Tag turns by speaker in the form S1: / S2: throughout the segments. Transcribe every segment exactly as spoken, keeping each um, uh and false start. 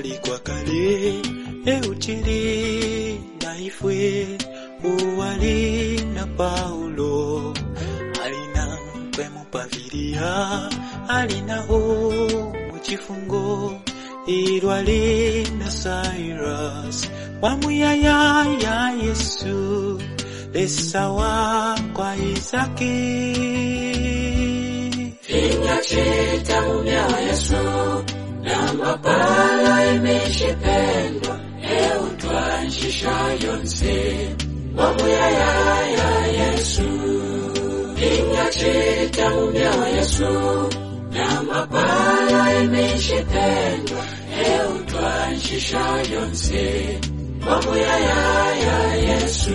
S1: kwa kale eutili na ifwe uwali na Paulo alina kwemu paviria alina ho muchifungo irwali na Cyrus wamuyaya ya Yesu lesawa kwa Isaki
S2: Inyachita mumya Yesu na mapala imeshipendwa eutwanshisha yonse wamuyaya ya Yesu Inyachita mumya Yesu na mapala imeshipendwa eutwanshisha yonse wamuyaya ya Yesu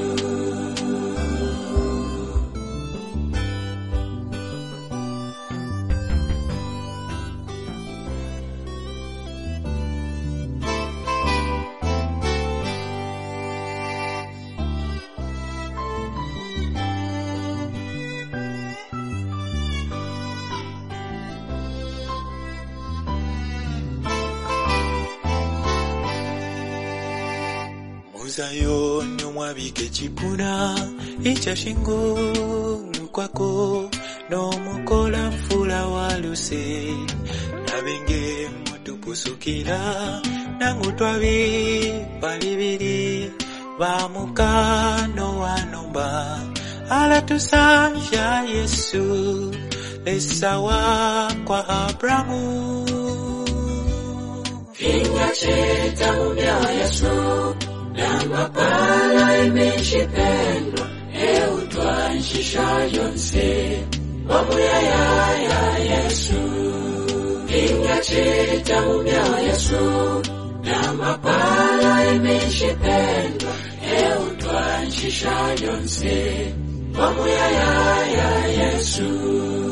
S1: Muzayo nyomwabike chipuna icha shingo kwako no mukola mfula waluse nabenge mutupusukira nangu twabi palibiri bamukano wanomba ala tusanja Yesu lesawa kwa Abrahamu
S2: Inyachita mumya Yesu na mapala imeshipendwa eutwanshisha yonse wamuyaya ya Yesu Inyachita mumya Yesu na mapala imeshipendwa eutwanshisha yonse wamuyaya ya Yesu